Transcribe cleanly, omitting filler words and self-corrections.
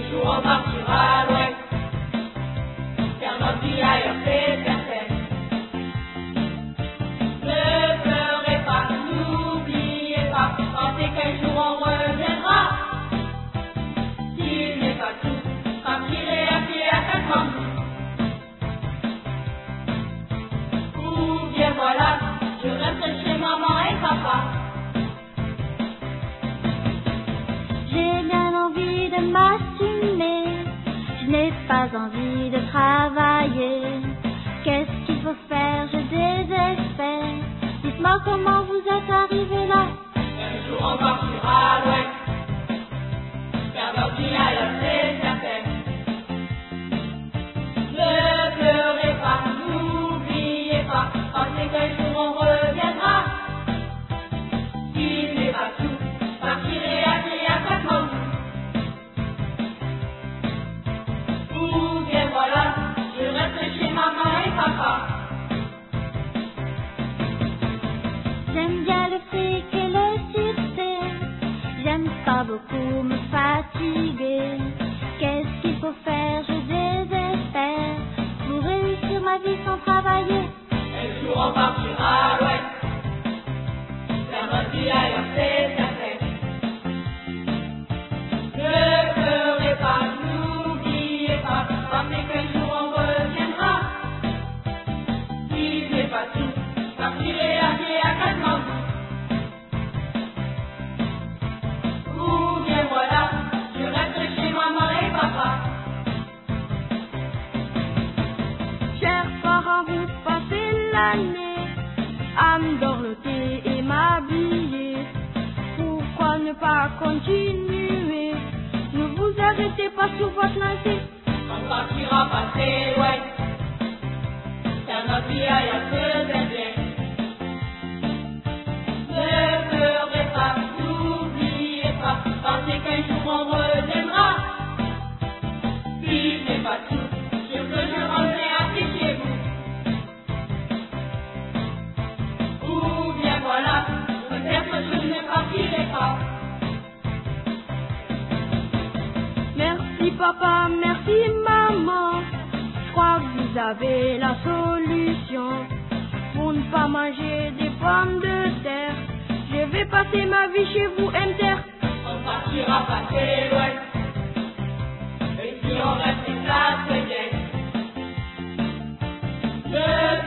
jour on partira loin, car notre vie ailleurs c'est certain. Ne pleurez pas, n'oubliez pas, pensez qu'un jour on reviendra. S'il n'est pas tout, partirez à pied à 4 ans. Ou bien voilà, je reste chez maman et papa. J'ai bien envie de m'assumer, je n'ai pas envie de travailler. Qu'est-ce qu'il faut faire, je désespère. Dites-moi comment vous êtes arrivé là. Un jour on partira loin, car notre vie ailleurs c'est certain. Ne pleurez pas, n'oubliez pas, pensez qu'un jour on reviendra. S'il n'est pas tout, partirez à pied à 4 ans. Ou bien voilà, je reste chez maman et papa. J'aime bien le fric et le succès, j'aime pas beaucoup me fatiguer. Qu'est-ce qu'il faut faire, je désespère, pour réussir ma vie sans travailler. Un jour on partira loin, car notre vie ailleurs c'est certain. Ne pleurez pas, n'oubliez pas, pensez qu'un jour on reviendra. S'il n'est pas tout, partirez à pied à 4 ans. Ou bien voilà, je reste chez maman et papa. Chers parents, vous passez l'année à me dorloter et m'habiller. Pourquoi ne pas continuer? Ne vous arrêtez pas sur votre lancée. On partira pas très loin, car notre vie ailleurs se fait bien. Ne pleurez pas, n'oubliez pas, pensez qu'un jour on reviendra. S'il n'est pas tout, je veux je rentrer à pied chez vous. Ou bien voilà, peut-être je ne partirai pas. Merci papa, merci maman, je crois que vous avez la solution. Pour ne pas manger des pommes de terre, je vais passer ma vie chez vous, MTR. On partira pas très loin, et si on reste là, c'est bien. Ne